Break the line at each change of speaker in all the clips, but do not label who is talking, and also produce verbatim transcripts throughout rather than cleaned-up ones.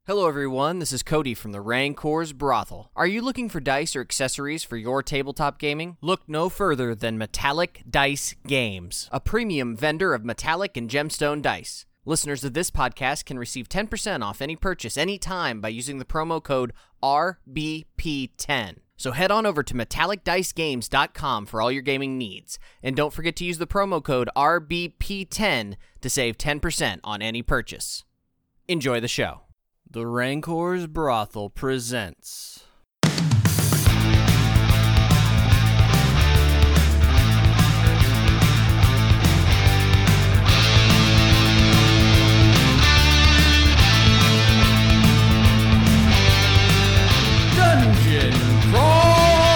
Hello everyone, this is Cody from the Rancor's Brothel. Are you looking for dice or accessories for your tabletop gaming? Look no further than Metallic Dice Games, a premium vendor of metallic and gemstone dice. Listeners of this podcast can receive ten percent off any purchase anytime by using the promo code R B P ten. So head on over to metallic dice games dot com for all your gaming needs. And don't forget to use the promo code R B P ten to save ten percent on any purchase. Enjoy the show. The Rancor's Brothel presents... Dungeon Crawl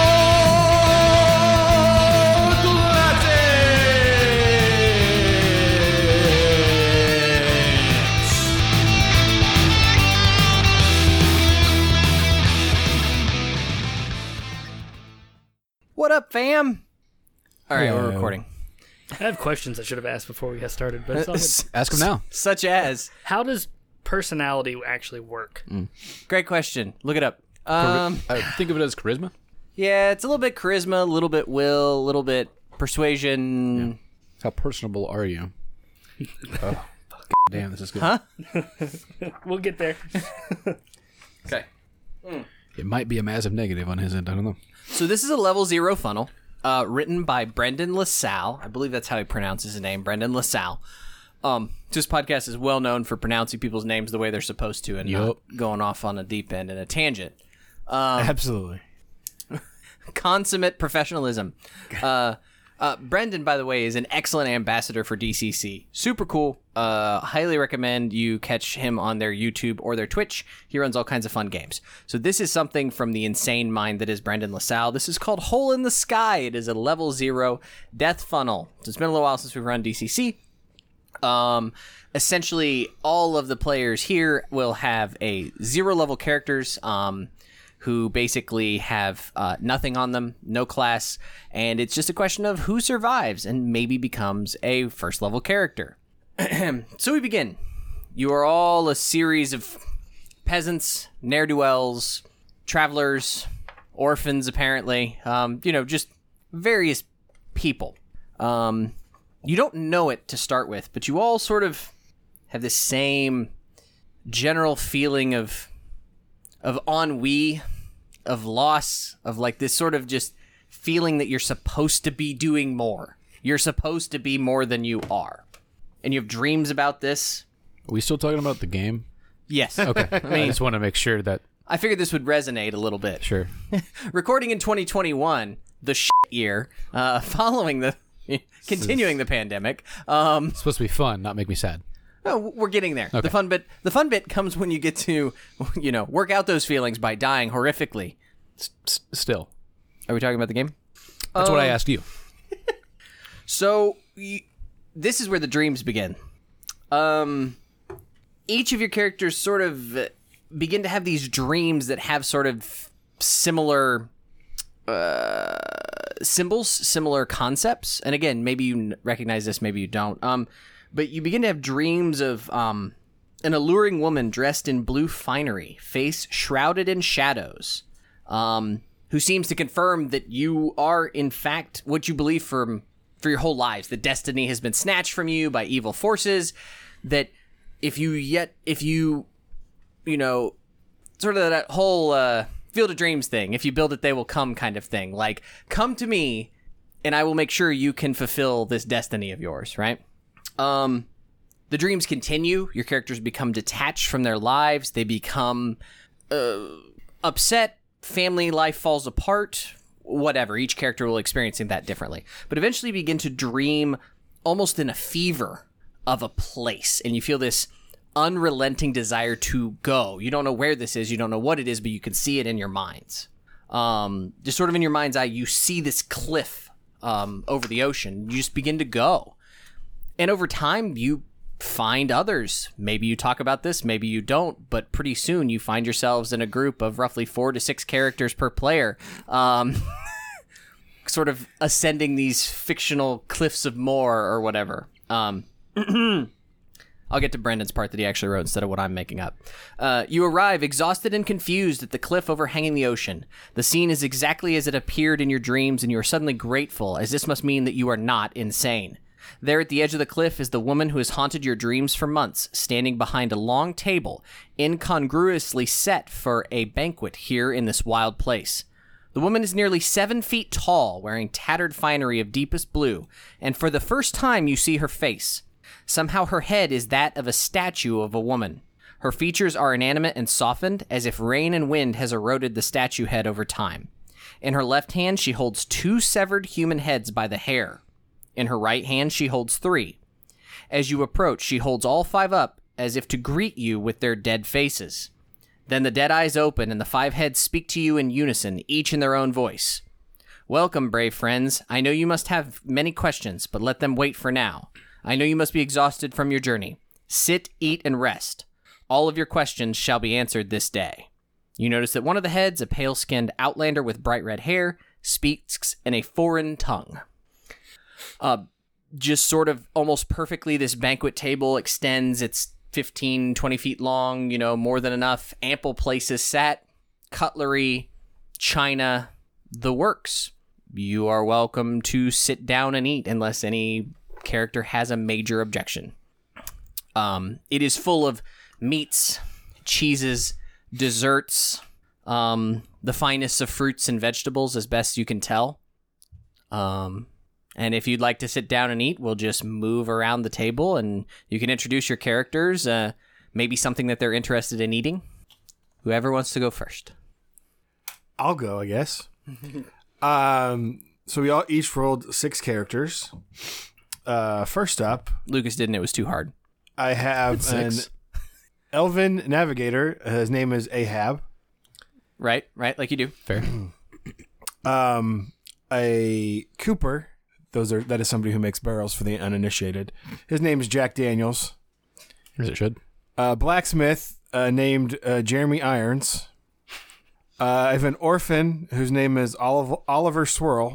What up, fam? All right,
Hello.
we're recording.
I have questions I should have asked before we got started, but it's all good.
Ask him now.
Such as...
How does personality actually work?
Great question. Look it up. Um,
I think of it as charisma.
yeah, it's a little bit charisma, a little bit will, a little bit persuasion.
How personable are you? Oh, damn, this is good.
Huh?
We'll get there.
Okay.
It might be a massive negative on his end. I don't know.
So this is a level zero funnel, uh, written by Brendan LaSalle. I believe that's how he pronounces his name, Brendan LaSalle. Um, this podcast is well known for pronouncing people's names the way they're supposed to and
Yup.
not going off on a deep end and a tangent.
Absolutely.
Consummate professionalism. Uh, uh, Brendan, by the way, is an excellent ambassador for D C C. Super cool. Uh, highly recommend you catch him on their YouTube or their Twitch. He runs all kinds of fun games. So this is something from the insane mind that is Brendan LaSalle. This is called Hole in the Sky. It is a level zero death funnel. So it's been a little while since we've run D C C. Um, essentially, all of the players here will have a zero level characters. Um, who basically have uh, nothing on them, no class, and it's just a question of who survives and maybe becomes a first-level character. So we begin. You are all a series of peasants, ne'er-do-wells, travelers, orphans, apparently. Um, you know, just various people. Um, you don't know it to start with, but you all sort of have this same general feeling of of ennui, of loss, of like this sort of just feeling that you're supposed to be doing more. You're supposed to be more than you are. And you have dreams about this.
Are we still talking about the game?
Yes.
Okay.
I
I
mean,
just want to make sure that.
I figured this would resonate a little bit.
Sure.
Recording in twenty twenty-one, the shit year, uh, following the, continuing the pandemic. Um,
It's supposed to be fun, not make me sad.
Oh, we're getting there.
Okay.
The fun bit, the fun bit comes when you get to, you know, work out those feelings by dying horrifically.
S- s- still.
Are we talking about the game?
That's what I
Um,
asked you.
So y- this is where the dreams begin. Um, each of your characters sort of uh, begin to have these dreams that have sort of similar uh, symbols, similar concepts. And again, maybe you n- recognize this, maybe you don't. Um, but you begin to have dreams of um, an alluring woman dressed in blue finery, face shrouded in shadows, um, who seems to confirm that you are, in fact, what you believe from for your whole lives. That destiny has been snatched from you by evil forces. That if you yet, if you, you know, sort of that whole uh, Field of Dreams thing. If you build it, they will come kind of thing. Like, come to me, and I will make sure you can fulfill this destiny of yours, right? Um, the dreams continue. Your characters become detached from their lives. They become uh, upset. Family life falls apart. Whatever. Each character will experience that differently. But eventually begin to dream almost in a fever of a place. And you feel this unrelenting desire to go. You don't know where this is. You don't know what it is, but you can see it in your minds. Um, just sort of in your mind's eye, you see this cliff um, over the ocean. You just begin to go. And over time, you find others. Maybe you talk about this, maybe you don't, but pretty soon you find yourselves in a group of roughly four to six characters per player, um, sort of ascending these fictional cliffs of Moher or whatever. Um, I'll get to Brendan's part that he actually wrote instead of what I'm making up. Uh, you arrive exhausted and confused at the cliff overhanging the ocean. The scene is exactly as it appeared in your dreams, and you are suddenly grateful, as this must mean that you are not insane. There at the edge of the cliff is the woman who has haunted your dreams for months, standing behind a long table, incongruously set for a banquet here in this wild place. The woman is nearly seven feet tall, wearing tattered finery of deepest blue, and for the first time you see her face. Somehow her head is that of a statue of a woman. Her features are inanimate and softened, as if rain and wind has eroded the statue head over time. In her left hand she holds two severed human heads by the hair. In her right hand she holds three. As you approach, she holds all five up, as if to greet you with their dead faces. Then the dead eyes open, and the five heads speak to you in unison, each in their own voice. Welcome, brave friends. I know you must have many questions, but let them wait for now. I know you must be exhausted from your journey. Sit, eat, and rest. All of your questions shall be answered this day. You notice that one of the heads, a pale-skinned outlander with bright red hair, speaks in a foreign tongue. Uh, just sort of almost perfectly, this banquet table extends. It's fifteen, twenty feet long, you know, more than enough. Ample places set, cutlery, china, the works. You are welcome to sit down and eat unless any character has a major objection. Um, it is full of meats, cheeses, desserts, um, the finest of fruits and vegetables as best you can tell. Um... And if you'd like to sit down and eat, we'll just move around the table and you can introduce your characters, uh, maybe something that they're interested in eating. Whoever wants to go first.
I'll go, I guess. um, so we all each rolled six characters. Uh, first up,
Lucas didn't. It was too hard.
I have an elven navigator. His name is Ahab.
Right, right, like you do.
Fair.
Um, a Cooper. Those are that is somebody who makes barrels for the uninitiated. His name is Jack Daniels.
As it should.
Uh, blacksmith uh, named uh, Jeremy Irons. Uh, I have an orphan whose name is Olive, Oliver Swirl.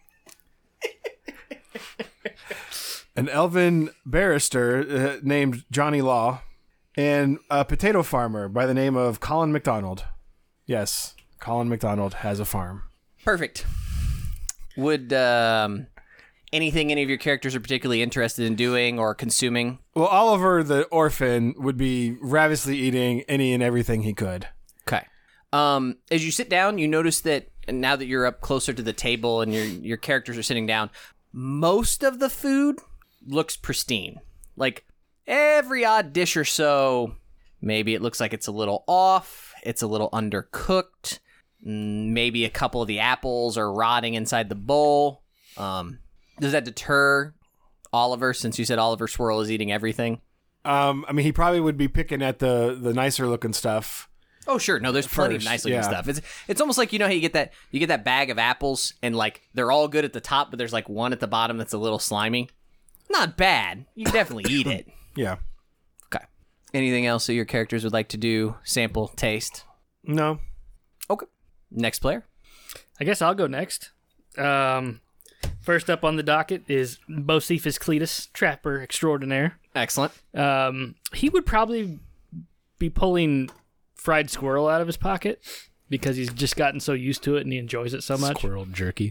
An elven barrister uh, named Johnny Law. And a potato farmer by the name of Colin McDonald. Yes, Colin McDonald has a farm.
Perfect. Would um, anything any of your characters are particularly interested in doing or consuming?
Well, Oliver the orphan would be ravenously eating any and everything he could.
Okay. Um, as you sit down, you notice that now that you're up closer to the table and your your characters are sitting down, most of the food looks pristine. Like every odd dish or so, maybe it looks like it's a little off, it's a little undercooked. Maybe a couple of the apples are rotting inside the bowl. Um, does that deter Oliver, since you said Oliver Swirl is eating everything?
Um, I mean, he probably would be picking at the, the nicer looking stuff.
Oh, sure. No, there's plenty
First,
of nice looking
yeah.
stuff. It's it's almost like, you know how you get that you get that bag of apples and like they're all good at the top, but there's like one at the bottom that's a little slimy. Not bad. You can definitely eat it.
Yeah.
Okay. Anything else that your characters would like to do? Sample, taste?
No.
Okay. Next player.
I guess I'll go next. Um, first up on the docket is Bocephus Cletus, trapper extraordinaire.
Excellent.
Um, he would probably be pulling fried squirrel out of his pocket because he's just gotten so used to it and he enjoys it so much.
Squirrel jerky.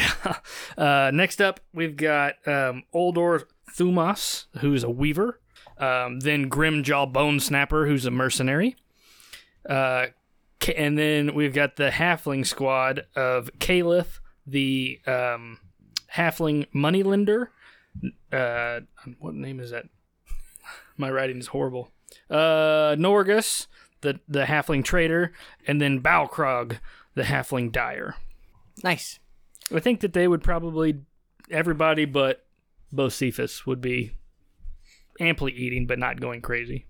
uh, next up, we've got um, Oldor Thumas, who's a weaver. Um, then Grimjaw Bone Snapper, who's a mercenary. Uh, and then we've got the halfling squad of Caliph, the um, halfling moneylender. Uh, what name is that? My writing is horrible. Uh, Norgus, the, the halfling trader, and then Balkrog, the halfling dyer.
Nice.
I think that they would probably, everybody but Bocephus would be amply eating, but not going crazy.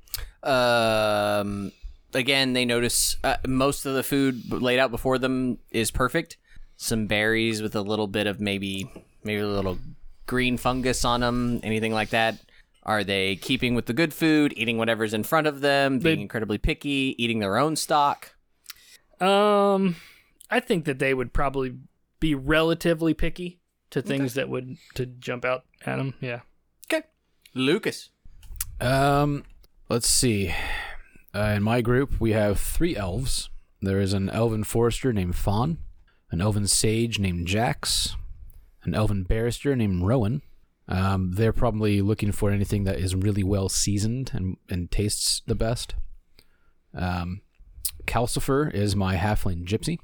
Um, again, they notice uh, most of the food laid out before them is perfect. Some berries with a little bit of maybe maybe a little green fungus on them, anything like that. Are they keeping with the good food, eating whatever's in front of them, being
They-
incredibly picky, eating their own stock?
Um, I think that they would probably be relatively picky to things that would to jump out at them. Yeah.
Okay. Lucas.
Um, let's see. Uh, in my group, we have three elves. There is an elven forester named Fawn, an elven sage named Jax, an elven barrister named Rowan. Um, they're probably looking for anything that is really well seasoned and, and tastes the best. Um, Calcifer is my halfling gypsy.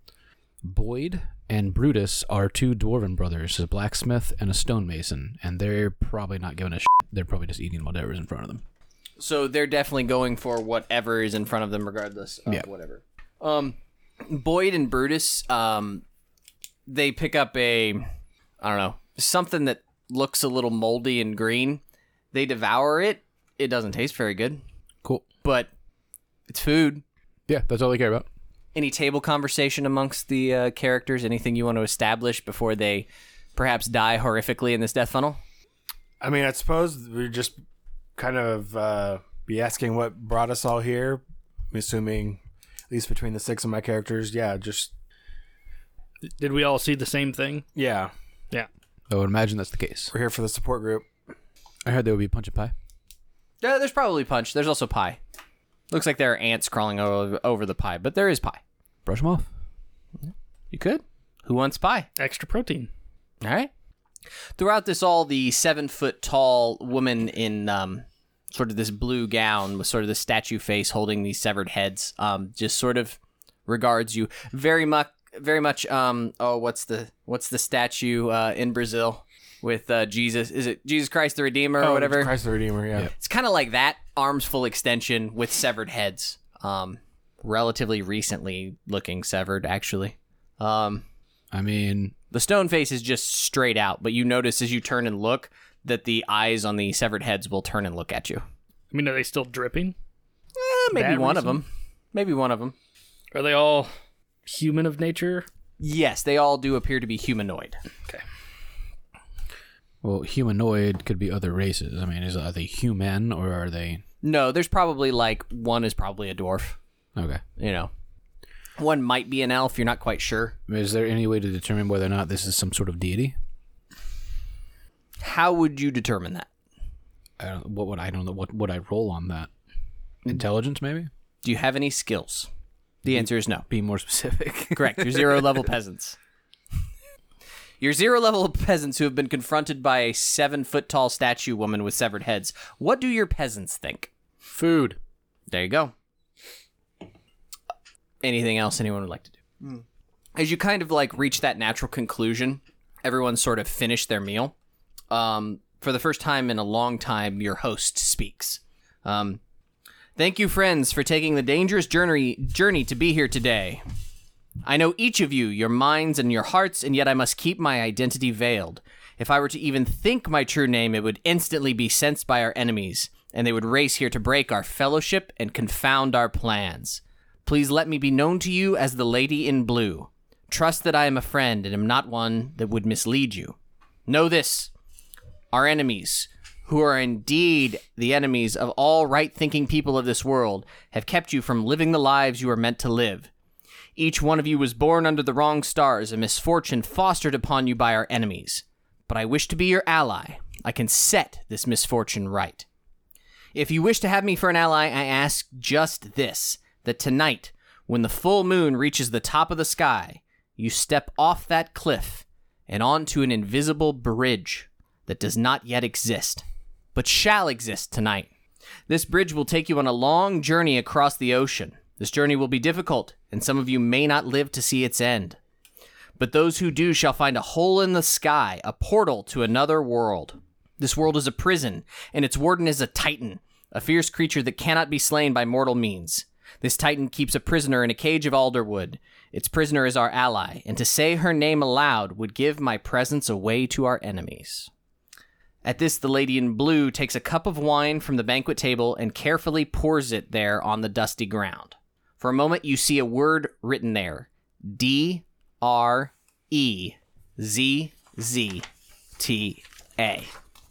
Boyd and Brutus are two dwarven brothers, a blacksmith and a stonemason, and they're probably not giving a shit. They're probably just eating whatever's in front of them.
So they're definitely going for whatever is in front of them, regardless of
Yeah.
whatever. Um, Boyd and Brutus, um, they pick up a, I don't know, something that looks a little moldy and green. They devour it. It doesn't taste very good,
Cool.
but it's food.
Yeah, that's all they care about.
Any table conversation amongst the uh, characters? Anything you want to establish before they perhaps die horrifically in this death funnel?
I mean, I suppose we just kind of uh, be asking what brought us all here. I'm assuming, at least between the six of my characters, yeah, just
Did we all see the same thing?
yeah,
Yeah.
I would imagine that's the case.
we're here for the support group.
I heard there would be punch and pie.
Yeah, there's probably punch. There's also pie. Looks like there are ants crawling over, over the pie, but there is pie.
Brush them off.
You could. Who wants pie?
Extra protein.
All right. Throughout this all, the seven-foot-tall woman in um, sort of this blue gown with sort of the statue face holding these severed heads um, just sort of regards you very much. Very much. Um, oh, what's the what's the statue uh, in Brazil with uh, Jesus? Is it Jesus Christ the Redeemer or
Oh,
whatever?
Christ the Redeemer, yeah.
It's kind of like that, arms full extension with severed heads. Um, relatively recently looking severed, actually. Um,
I mean,
the stone face is just straight out, but you notice as you turn and look that the eyes on the severed heads will turn and look at you.
I mean, are they still dripping?
Eh, maybe
That
one of
reason?
them. Maybe one of them.
Are they all human of nature?
Yes, they all do appear to be humanoid.
Okay.
well, humanoid could be other races. I mean, is are they human or are they?
No, there's probably like one is probably a dwarf.
Okay.
You know, one might be an elf. You're not quite sure.
Is there any way to determine whether or not this is some sort of deity?
How would you determine that?
I don't. What would I don't know? What would I roll on that? Intelligence, maybe.
Do you have any skills? The answer is no.
Be more specific.
Correct. You're zero level peasants. You're zero level peasants who have been confronted by a seven foot tall statue woman with severed heads. What do your peasants think?
Food.
There you go. Anything else anyone would like to do? As you kind of like reach that natural conclusion, everyone sort of finished their meal. Um, for the first time in a long time, your host speaks. Um, Thank you, friends, for taking the dangerous journey journey to be here today. I know each of you, your minds and your hearts, and yet I must keep my identity veiled. If I were to even think my true name, it would instantly be sensed by our enemies, and they would race here to break our fellowship and confound our plans. Please let me be known to you as the Lady in Blue. Trust that I am a friend and am not one that would mislead you. Know this, our enemies, who are indeed the enemies of all right-thinking people of this world, have kept you from living the lives you are meant to live. Each one of you was born under the wrong stars, a misfortune fostered upon you by our enemies. But I wish to be your ally. I can set this misfortune right. If you wish to have me for an ally, I ask just this, that tonight, when the full moon reaches the top of the sky, you step off that cliff and onto an invisible bridge that does not yet exist, but shall exist tonight. This bridge will take you on a long journey across the ocean. This journey will be difficult, and some of you may not live to see its end. But those who do shall find a hole in the sky, a portal to another world. This world is a prison, and its warden is a titan, a fierce creature that cannot be slain by mortal means. This titan keeps a prisoner in a cage of alderwood. Its prisoner is our ally, and to say her name aloud would give my presence away to our enemies. At this, the lady in blue takes a cup of wine from the banquet table and carefully pours it there on the dusty ground. For a moment, you see a word written there. D R E Z Z T A.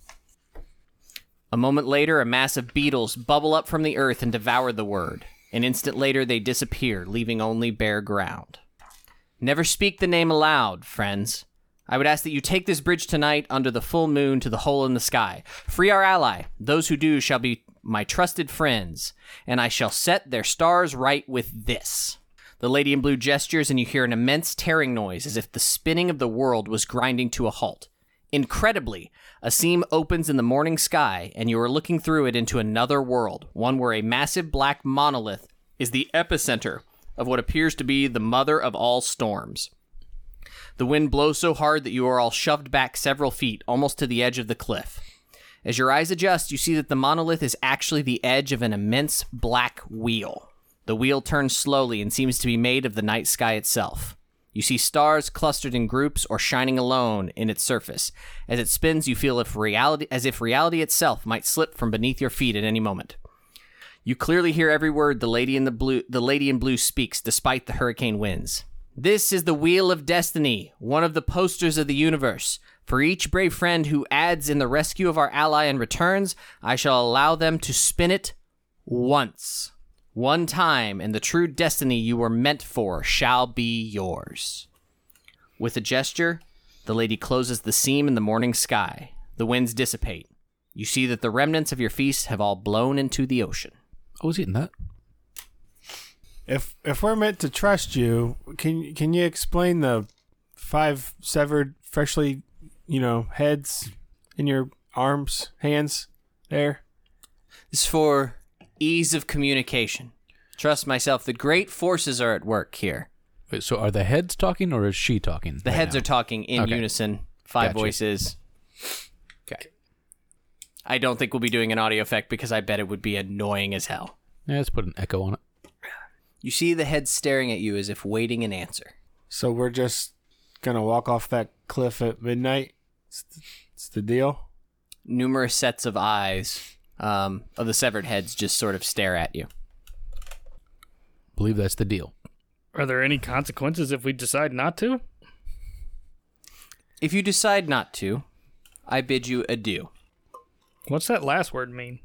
A moment later, a mass of beetles bubble up from the earth and devour the word. An instant later, they disappear, leaving only bare ground. Never speak the name aloud, friends. I would ask that you take this bridge tonight under the full moon to the hole in the sky. Free our ally. Those who do shall be my trusted friends, and I shall set their stars right with this. The lady in blue gestures, and you hear an immense tearing noise as if the spinning of the world was grinding to a halt. Incredibly, a seam opens in the morning sky, and you are looking through it into another world, one where a massive black monolith is the epicenter of what appears to be the mother of all storms. The wind blows so hard that you are all shoved back several feet, almost to the edge of the cliff. As your eyes adjust, you see that the monolith is actually the edge of an immense black wheel. The wheel turns slowly and seems to be made of the night sky itself. You see stars clustered in groups or shining alone in its surface. As it spins, you feel if reality, as if reality itself might slip from beneath your feet at any moment. You clearly hear every word the lady in the blue, the lady in blue speaks, despite the hurricane winds. This is the Wheel of Destiny, one of the posters of the universe. For each brave friend who adds in the rescue of our ally and returns, I shall allow them to spin it once. One time, and the true destiny you were meant for shall be yours. With a gesture, the lady closes the seam in the morning sky. The winds dissipate. You see that the remnants of your feast have all blown into the ocean.
I was eating that.
If if we're meant to trust you, can can you explain the five severed, freshly, you know, heads in your arms, hands there?
This is for ease of communication. Trust myself, the great forces are at work here.
Wait, so are the heads talking or is she talking?
The
right
heads
now?
are talking in
Okay.
unison, five
Gotcha.
voices.
Okay.
I don't think we'll be doing an audio effect because I bet it would be annoying as hell.
Yeah, let's put an echo on it.
You see the heads staring at you as if waiting an answer.
So we're just gonna walk off that cliff at midnight. It's the, it's the deal.
Numerous sets of eyes um, of the severed heads just sort of stare at you.
Believe that's the deal.
Are there any consequences if we decide not to?
If you decide not to, I bid you adieu.
What's that last word mean?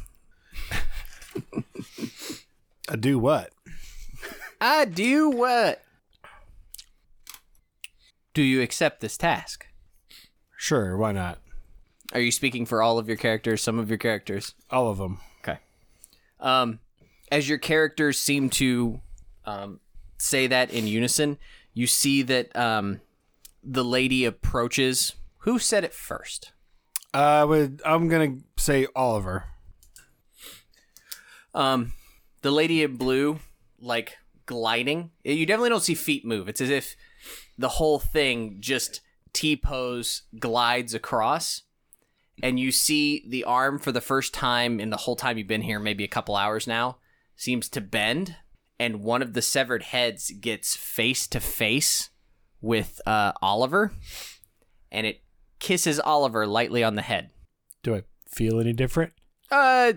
I do what?
I do what? Do you accept this task?
Sure, why not?
Are you speaking for all of your characters, some of your characters?
All of them.
Okay. Um, as your characters seem to um, say that in unison, you see that um, the lady approaches. Who said it first?
I would. I'm gonna say Oliver.
Um, the lady in blue, like gliding. You definitely don't see feet move. It's as if the whole thing just T-pose glides across, and you see the arm for the first time in the whole time you've been here, maybe a couple hours now, seems to bend, and one of the severed heads gets face to face with uh, Oliver, and it kisses Oliver lightly on the head.
Do I feel any different?
Uh,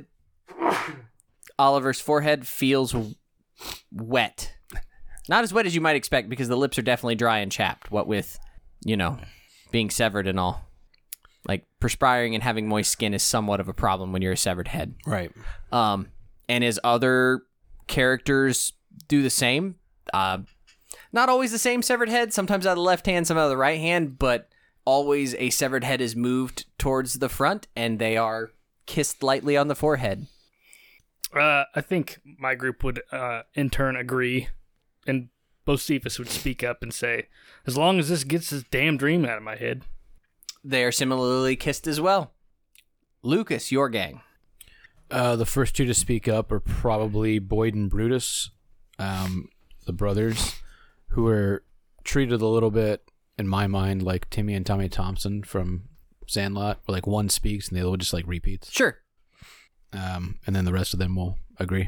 Oliver's forehead feels w- wet. Not as wet as you might expect, because the lips are definitely dry and chapped, what with, you know, being severed and all. Like, perspiring and having moist skin is somewhat of a problem when you're a severed head.
Right.
Um, and as other characters do the same, uh, not always the same severed head, sometimes out of the left hand, some out of the right hand, but always a severed head is moved towards the front, and they are kissed lightly on the forehead.
Uh, I think my group would, uh, in turn, agree, and Bocephus would speak up and say, as long as this gets this damn dream out of my head.
They are similarly kissed as well. Lucas, your gang.
Uh, the first two to speak up are probably Boyd and Brutus, um, the brothers, who are treated a little bit, in my mind, like Timmy and Tommy Thompson from Sandlot, where like one speaks and the other one just like repeats.
Sure.
Um, and then the rest of them will agree.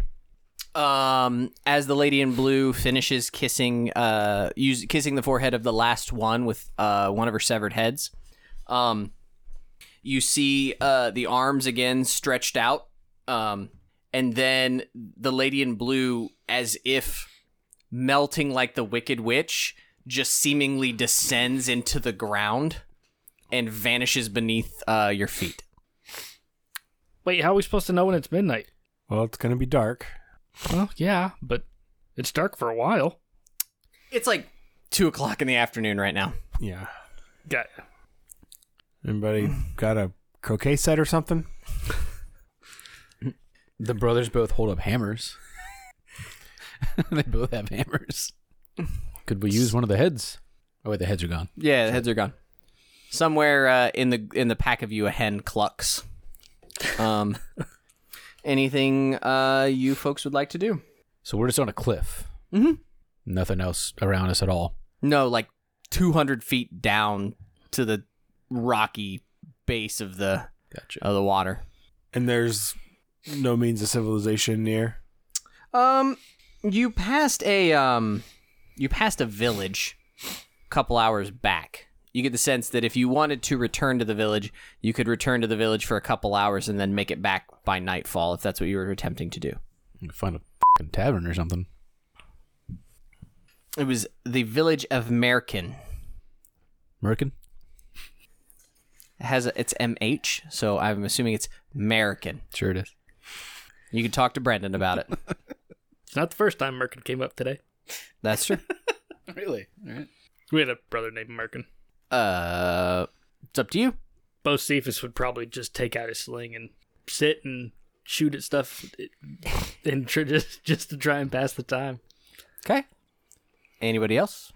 Um, as the lady in blue finishes kissing, uh, use, kissing the forehead of the last one with uh, one of her severed heads, um, you see uh, the arms again stretched out, um, and then the lady in blue, as if melting like the Wicked Witch, just seemingly descends into the ground and vanishes beneath uh, your feet.
Wait, how are we supposed to know when it's midnight?
Well, it's gonna be dark.
Well, yeah, but it's dark for a while.
It's like two o'clock in the afternoon right now.
Yeah.
Got ya.
Anybody got a croquet set or something?
The brothers both hold up hammers. They both have hammers. Could we use one of the heads? Oh wait, the heads are gone.
Yeah, the heads are gone. Somewhere uh, in the in the pack of you, a hen clucks. Um, anything uh, you folks would like to do?
So we're just on a cliff.
Mm-hmm.
Nothing else around us at all.
No, like two hundred feet down to the rocky base of the
Gotcha.
of the water.
And there's no means of civilization near.
Um, you passed a um, you passed a village a couple hours back. You get the sense that if you wanted to return to the village, you could return to the village for a couple hours and then make it back by nightfall, if that's what you were attempting to do.
Find a fucking tavern or something.
It was the village of Merkin.
Merkin?
It has a, it's M H, so I'm assuming it's American.
Sure it is.
You can talk to Brendan about it.
It's not the first time Merkin came up today.
That's true.
Really? All right.
We had a brother named Merkin.
Uh, it's up to you.
Bocephus would probably just take out his sling and sit and shoot at stuff and tr- just just to try and pass the time.
Okay. Anybody else?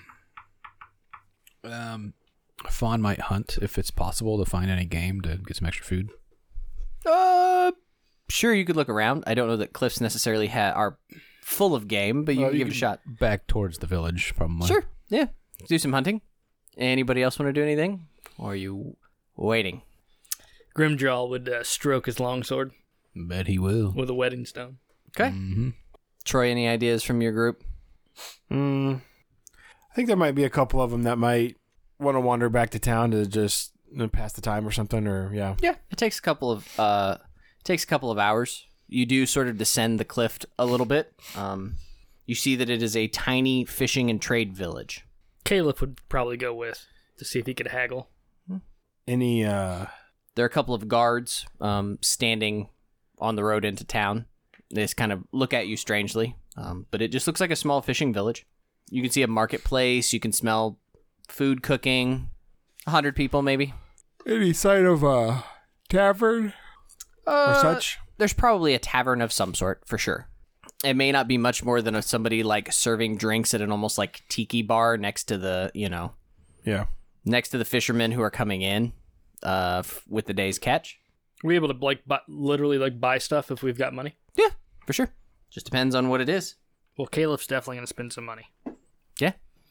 Um, Fawn might hunt if it's possible to find any game to get some extra food.
Uh, sure. You could look around. I don't know that cliffs necessarily ha- are full of game, but you
Well,
can
you
give it a
can-
shot.
Back towards the village, probably.
Sure. Yeah. Do some hunting. Anybody else want to do anything? Or are you waiting?
Grimjaw would uh, stroke his longsword
Bet he will.
with a wedding stone.
Okay.
Mm-hmm.
Troy, any ideas from your group?
Mm, I think there might be a couple of them that might want to wander back to town to just you know, pass the time or something. Or yeah,
Yeah. It takes a couple of uh, it takes a couple of hours. You do sort of descend the cliff a little bit. Um, you see that it is a tiny fishing and trade village.
Caliph would probably go with to see if he could haggle.
any uh,
There are a couple of guards um, standing on the road into town. They just kind of look at you strangely, um, but it just looks like a small fishing village. You can see a marketplace. You can smell food cooking. A hundred people, maybe.
any sign of a tavern
Uh,
or such?
There's probably a tavern of some sort, for sure. It may not be much more than a, somebody like serving drinks at an almost like tiki bar next to the, you know,
Yeah.
next to the fishermen who are coming in uh, f- with the day's catch.
Are we able to like buy, literally like buy stuff if we've got money?
Yeah, for sure. Just depends on what it is.
Well, Caliph's definitely going to spend some money.
Yeah.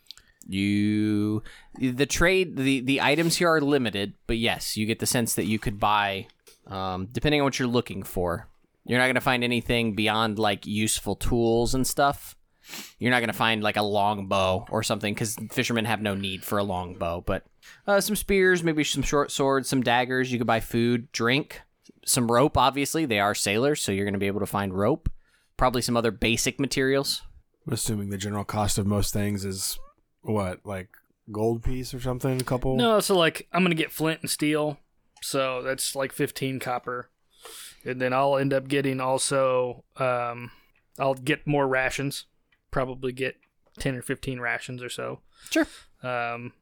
You the trade the the items here are limited, but yes, you get the sense that you could buy um, depending on what you're looking for. You're not going to find anything beyond like useful tools and stuff. You're not going to find like a long bow or something because fishermen have no need for a long bow, but uh, some spears, maybe some short swords, some daggers. You could buy food, drink, some rope. Obviously, they are sailors, so you're going to be able to find rope. Probably some other basic materials.
I'm assuming the general cost of most things is what, like gold piece or something? A couple?
No, so like I'm going to get flint and steel. So that's like fifteen copper. And then I'll end up getting also, um, I'll get more rations. Probably get ten or fifteen rations or so.
Sure.
Um,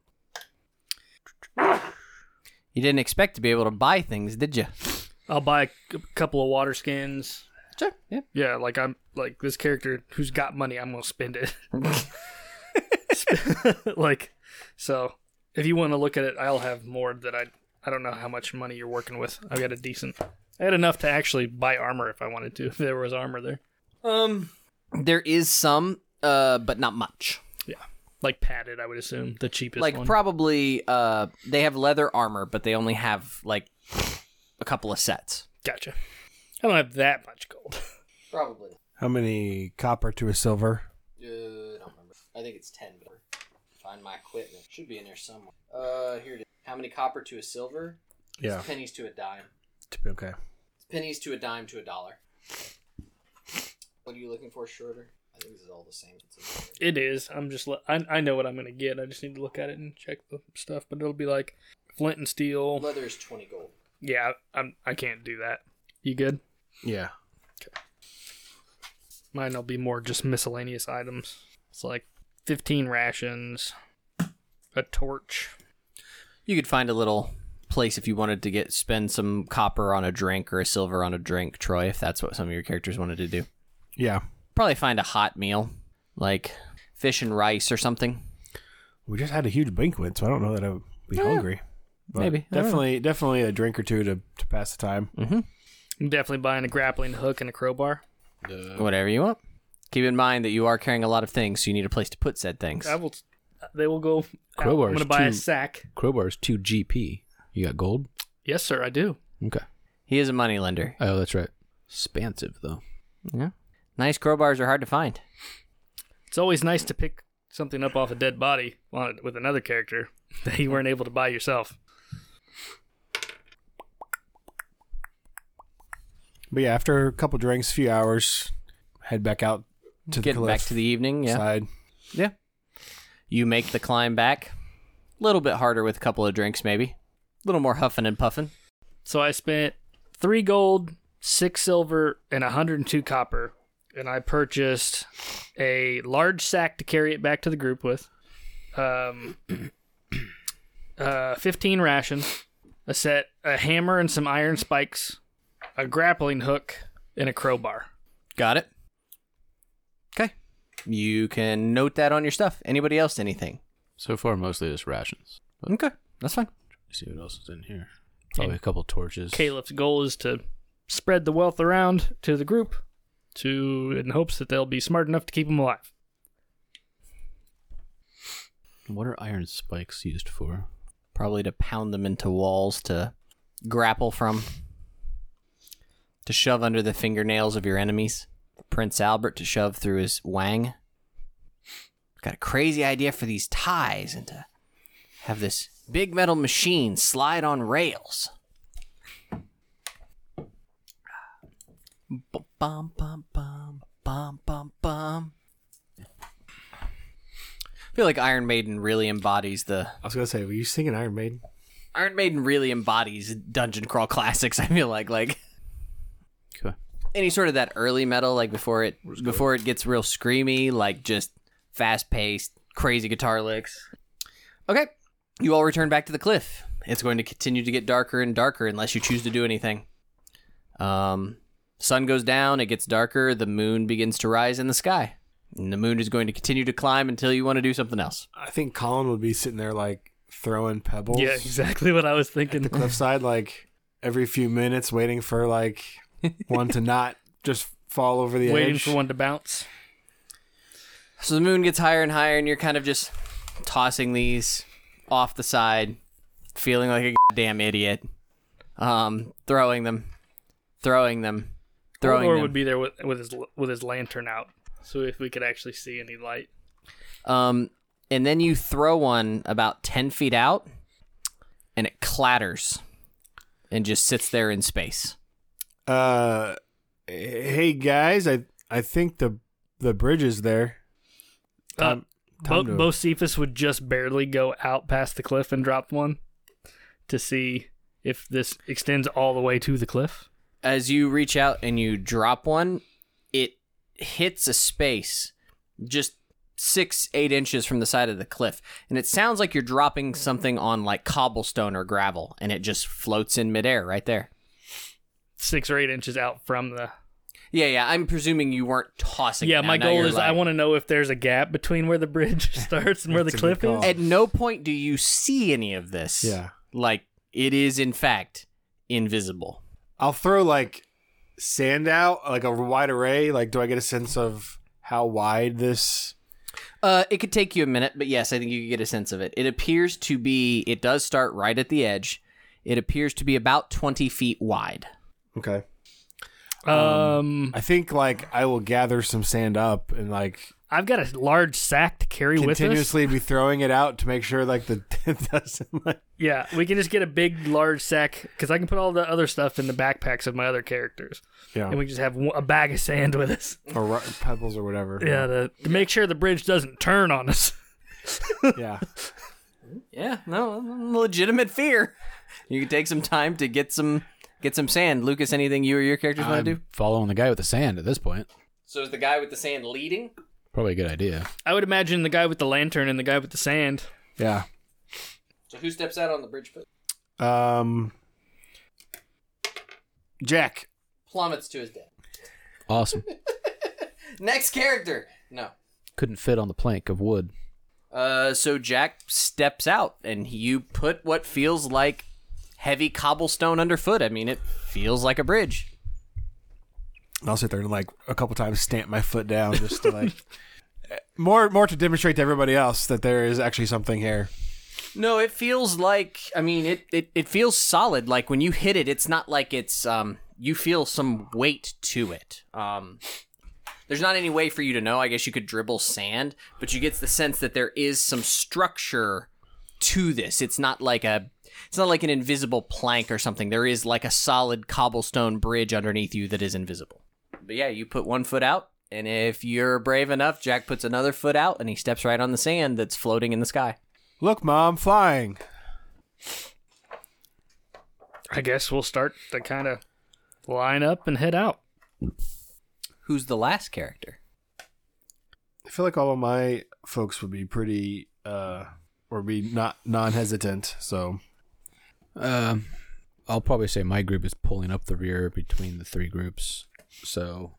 You didn't expect to be able to buy things, did you?
I'll buy a c- couple of water skins.
Sure. Yeah.
Yeah, like I'm like this character who's got money, I'm gonna spend it. Like, so if you want to look at it, I'll have more that I I don't know how much money you're working with. I've got a decent. I had enough to actually buy armor if I wanted to. If there was armor there,
Um, there is some, uh, but not much.
yeah, like padded, I would assume the cheapest
Like
one.
probably, uh, they have leather armor, but they only have like a couple of sets.
Gotcha. I don't have that much gold.
Probably.
How many copper to a silver?
Uh, I don't remember. I think it's ten. But find my equipment. Should be in there somewhere. Uh, here it is. How many copper to a silver?
Yeah.
It's pennies to a dime.
Okay.
It's pennies to a dime to a dollar. What are you looking for, Schroeder? I think this is all the same.
It is. I'm just. lo- I I know what I'm gonna get. I just need to look at it and check the stuff. But it'll be like flint and steel.
Leather is twenty gold.
Yeah, I'm. I can't do that. You good?
Yeah.
Mine will be more just miscellaneous items. It's like fifteen rations, a torch.
You could find a little place if you wanted to get spend some copper on a drink or a silver on a drink, Troy, if that's what some of your characters wanted to do.
Yeah.
Probably find a hot meal, like fish and rice or something.
We just had a huge banquet, so I don't know that I would be
Yeah.
hungry. But
Maybe. I don't
Definitely definitely a drink or two to, to pass the time.
Mm-hmm.
I'm definitely buying a grappling hook and a crowbar.
Whatever you want. Keep in mind that you are carrying a lot of things, so you need a place to put said things.
I will. They will go. Out. I'm
Crowbar's
going to buy a
too-
sack.
Crowbar's two G P. You got gold?
Yes, sir. I do.
Okay.
He is a moneylender.
Oh, that's right. Expansive, though.
Yeah. Nice crowbars are hard to find.
It's always nice to pick something up off a dead body on it with another character that you weren't able to buy yourself.
But yeah, after a couple drinks, few hours, head back out to the
Getting
cliff
back to the evening, yeah.
side.
Yeah. You make the climb back. A little bit harder with a couple of drinks, maybe. A little more huffing and puffing.
So I spent three gold, six silver, and one hundred two copper, and I purchased a large sack to carry it back to the group with, um, uh, fifteen rations, a set, a hammer and some iron spikes, a grappling hook, and a crowbar.
Got it. Okay. You can note that on your stuff. Anybody else, anything?
So far, mostly just rations. But
Okay. That's fine.
let's see what else is in here. Probably a couple torches.
Caleb's goal is to spread the wealth around to the group, to in hopes that they'll be smart enough to keep him alive.
What are iron spikes used for?
Probably to pound them into walls to grapple from. To shove under the fingernails of your enemies. Prince Albert to shove through his wang. Got a crazy idea for these ties and to have this big metal machine slide on rails. Bum bum bum bum bum bum bum. I feel like Iron Maiden really embodies the
I was gonna say, were you singing Iron Maiden?
Iron Maiden really embodies Dungeon Crawl classics. I feel like like
Okay.
any sort of that early metal, like before it before it gets real screamy, like just fast paced, crazy guitar licks. Okay, you all return back to the cliff. It's going to continue to get darker and darker unless you choose to do anything. Um, sun goes down, it gets darker, the moon begins to rise in the sky, and the moon is going to continue to climb until you want to do something else.
I think Colin would be sitting there like throwing pebbles.
Yeah, exactly what I was thinking.
The cliffside, like every few minutes, waiting for like one to not just fall over the
Waiting
edge.
for one to bounce.
So the moon gets higher and higher, and you're kind of just tossing these off the side, feeling like a goddamn idiot. Um, throwing them, throwing them, throwing
Or
them.
would be there with, with his with his lantern out, so if we could actually see any light.
Um, and then you throw one about ten feet out, and it clatters, and just sits there in space.
Uh, hey guys, I I think the the bridge is there.
Uh,
Time,
Bo-
time to-
Bocephus would just barely go out past the cliff and drop one to see if this extends all the way to the cliff.
As you reach out and you drop one, it hits a space just six, eight inches from the side of the cliff. And it sounds like you're dropping something on like cobblestone or gravel, and it just floats in midair right there.
Six or eight inches out from the...
Yeah, yeah, I'm presuming you weren't tossing
Yeah,
it. Now-
my
now
goal
you're
is I
like-
want to know if there's a gap between where the bridge starts and where the
That's a good
cliff is.
call.
At no point do you see any of this.
Yeah.
Like, it is, in fact, invisible.
I'll throw like sand out, like a wide array. Like, do I get a sense of how wide this?
Uh, it could take you a minute, but yes, I think you could get a sense of it. It appears to be, it does start right at the edge. It appears to be about twenty feet wide.
Okay.
Um,
I think like I will gather some sand up and like
I've got a large sack to carry with us.
continuously be throwing it out to make sure like the it doesn't like
Yeah, we can just get a big, large sack because I can put all the other stuff in the backpacks of my other characters,
yeah
and we just have one- a bag of sand with us.
or ru- pebbles or whatever.
Yeah, to, to make sure the bridge doesn't turn on us.
yeah.
Yeah, no, legitimate fear. You can take some time to get some get some sand. Lucas, anything you or your characters want to do?
I'm following the guy with the sand at this point.
So is the guy with the sand leading?
Probably a good idea.
I would imagine the guy with the lantern and the guy with the sand.
Yeah.
So who steps out on the bridge foot?
Um, Jack.
Plummets to his death.
Awesome.
Next character. No.
Couldn't fit on the plank of wood.
Uh, so Jack steps out, and you put what feels like heavy cobblestone underfoot. I mean, it feels like a bridge.
I'll sit there and like a couple times stamp my foot down just to like more more to demonstrate to everybody else that there is actually something here.
No, it feels like, I mean, it, it, it feels solid. Like when you hit it, it's not like it's, um, you feel some weight to it. Um, there's not any way for you to know. I guess you could dribble sand, but you get the sense that there is some structure to this. It's not like a, it's not like an invisible plank or something. There is like a solid cobblestone bridge underneath you that is invisible. But yeah, you put one foot out, and if you're brave enough, Jack puts another foot out, and he steps right on the sand that's floating in the sky.
Look, Mom, flying.
I guess we'll start to kind of line up and head out.
Who's the last character?
I feel like all of my folks would be pretty, uh, or be not non-hesitant, so...
Um, I'll probably say my group is pulling up the rear between the three groups. So,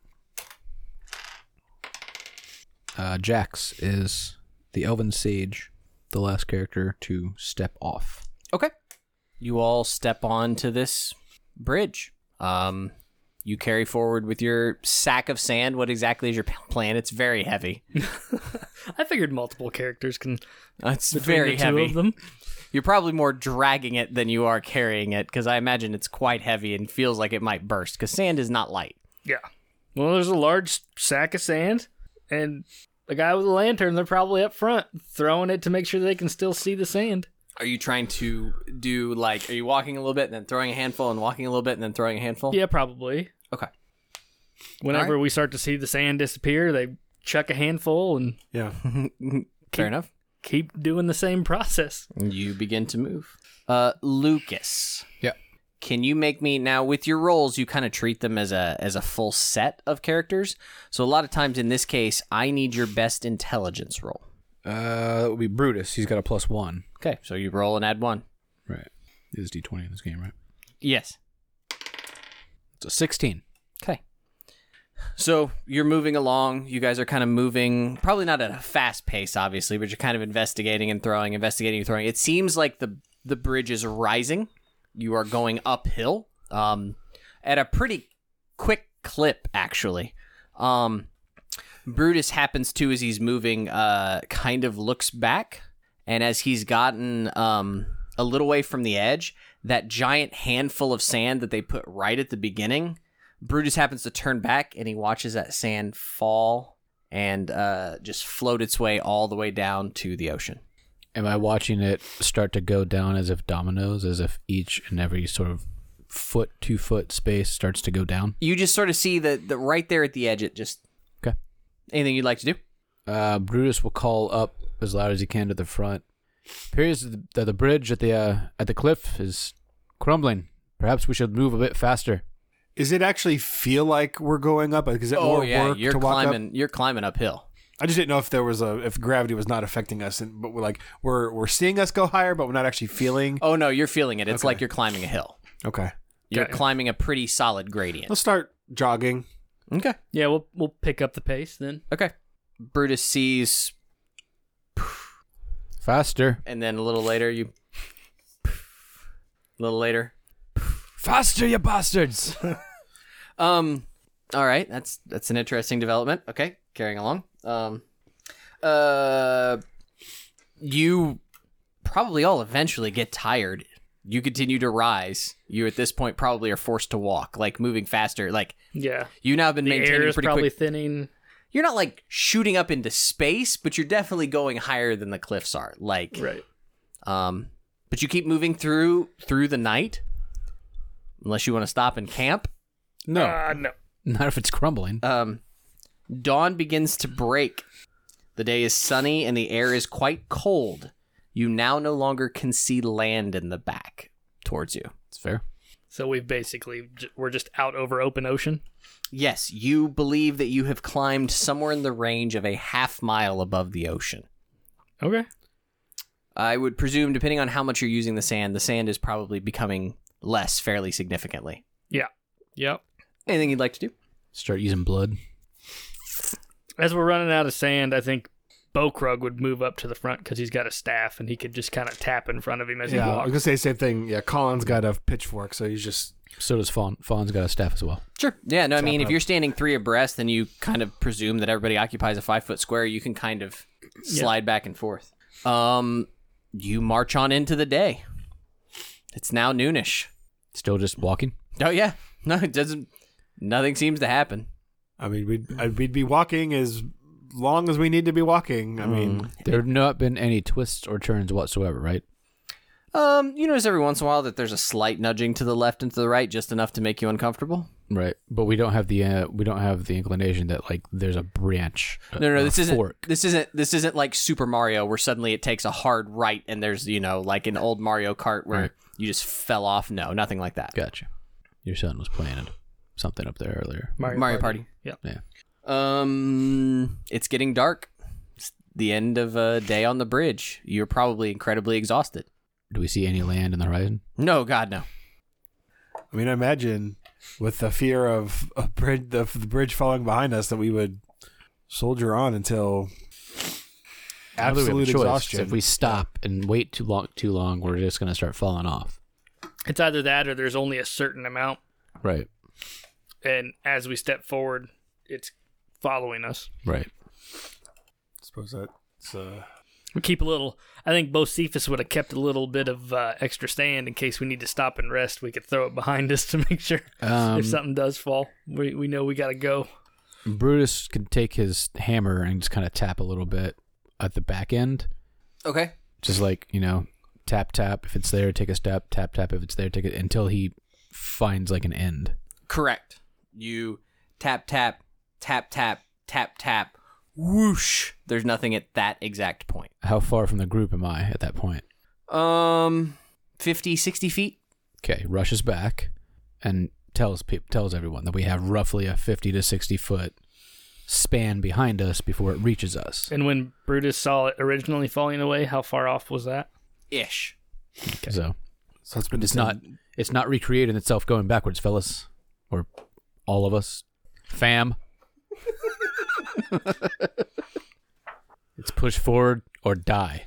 uh, Jax is the Elven Sage, the last character to step off.
Okay. You all step onto this bridge. Um, you carry forward with your sack of sand. What exactly is your plan? It's very heavy.
I figured multiple characters can.
It's
between
very
the two
heavy.
of them.
You're probably more dragging it than you are carrying it, because I imagine it's quite heavy and feels like it might burst, because sand is not light.
Yeah. Well, there's a large sack of sand, and the guy with the lantern, they're probably up front throwing it to make sure they can still see the sand.
Are you trying to do, like, are you walking a little bit and then throwing a handful and walking a little bit and then throwing a handful?
Yeah, probably.
Okay.
Whenever
All right.
we start to see the sand disappear, they chuck a handful and
Yeah.
Fair enough.
keep doing the same process.
You begin to move. Uh, Lucas.
Yeah.
Can you make me now with your roles? You kind of treat them as a as a full set of characters. So a lot of times in this case, I need your best intelligence roll.
Uh, that would be Brutus. He's got a plus one.
Okay, so you roll and add one.
Right. It is D twenty in this game, right?
Yes.
It's a sixteen.
Okay. So you're moving along. You guys are kind of moving, probably not at a fast pace, obviously, but you're kind of investigating and throwing, investigating and throwing. It seems like the the bridge is rising. You are going uphill um, at a pretty quick clip, actually. Um, Brutus happens to, as he's moving, uh, kind of looks back, and as he's gotten um, a little way from the edge, that giant handful of sand that they put right at the beginning, Brutus happens to turn back, and he watches that sand fall and uh, just float its way all the way down to the ocean.
Am I watching it start to go down as if dominoes, as if each and every sort of foot, two foot space starts to go down?
You just sort of see that the, right there at the edge, it just...
Okay.
Anything you'd like to do?
Uh, Brutus will call up as loud as he can to the front. Appears that the bridge at the uh, at the cliff is crumbling. Perhaps we should move a bit faster.
Is it actually feel like we're going up? Is it
Oh,
more
yeah,
work
you're
to walk
climbing,
up?
you're climbing uphill.
I just didn't know if there was a if gravity was not affecting us, and but we're like we're we're seeing us go higher, but we're not actually feeling.
Oh, no, you're feeling it. It's
Okay.
like you're climbing a hill.
Okay,
You're
Okay.
climbing a pretty solid gradient.
let's start jogging.
Okay.
Yeah, we'll we'll pick up the pace then.
Okay. Brutus sees,
Faster.
and then a little later, you... A little later.
Faster, you bastards!
Um, all right, that's that's an interesting development. Okay, carrying along. Um, uh, you probably all eventually get tired. You continue to rise. You at this point probably are forced to walk, like moving faster. Like
Yeah.
you now have been
The air
maintaining
is
pretty
probably
quick.
thinning.
You're not like shooting up into space, but you're definitely going higher than the cliffs are. Like,
Right.
um, but you keep moving through through the night, unless you want to stop and camp.
No,
Uh, no.
not if it's crumbling.
Um, dawn begins to break. The day is sunny and the air is quite cold. You now no longer can see land in the back towards you.
It's fair.
So we've basically j- we're just out over open ocean.
Yes, you believe that you have climbed somewhere in the range of a half mile above the ocean.
Okay.
I would presume, depending on how much you're using the sand, the sand is probably becoming less fairly significantly.
Yeah. Yep.
Anything you'd like to do?
Start using blood.
As we're running out of sand, I think Bokrug would move up to the front because he's got a staff and he could just kind of tap in front of him as
Yeah,
he
I was
walks.
gonna say the same thing. Yeah, Colin's got a pitchfork, so he's just
So does Fawn. Fawn's got a staff as well.
Sure. Yeah, no, I mean,
up.
if you're standing three abreast, then you kind of presume that everybody occupies a five-foot square. You can kind of slide back and forth. Um, you march on into the day. It's now noonish.
Still just walking?
Oh, yeah. No, it doesn't... Nothing seems to happen.
I mean, we'd I'd- we'd be walking as long as we need to be walking. I mean,
There have not been any twists or turns whatsoever, right?
Um, you notice every once in a while that there's a slight nudging to the left and to the right, just enough to make you uncomfortable.
Right. But we don't have the uh, we don't have the inclination that like there's a branch.
No, no,
or a
this isn't.
fork.
This isn't. This isn't like Super Mario, where suddenly it takes a hard right and there's, you know, like an old Mario Kart where
Right.
you just fell off. No, nothing like that.
Gotcha. Your son was playing something up there earlier.
Mario,
Mario Party.
Yep.
Yeah.
Um, it's getting dark. It's the end of a day on the bridge. You're probably incredibly exhausted.
Do we see any land in the horizon?
No, God, no.
I mean, I imagine with the fear of a bridge, the, the bridge falling behind us, that we would soldier on until
I don't think we have a
absolute
choice.
exhaustion.
If we stop and wait too long, too long, we're just going to start falling off.
It's either that or there's only a certain amount.
Right.
And as we step forward, it's following us.
Right.
I suppose that's uh,
We keep a little. I think Bocephus would have kept a little bit of uh, extra stand in case we need to stop and rest. We could throw it behind us to make sure
Um,
if something does fall, we we know we got to go.
Brutus can take his hammer and just kind of tap a little bit at the back end.
Okay.
Just like, you know, tap, tap. If it's there, take a step. Tap, tap. If it's there, take it until he finds like an end.
Correct. You tap, tap, tap, tap, tap, tap, whoosh. There's nothing at that exact point.
How far from the group am I at that point?
Um, fifty, sixty feet?
Okay, rushes back and tells peop tells everyone that we have roughly a fifty to sixty foot span behind us before it reaches us.
And when Brutus saw it originally falling away, how far off was that?
Ish.
So
so it's been
it's not it's not recreating itself going backwards, fellas, or all of us, fam. It's push forward or die.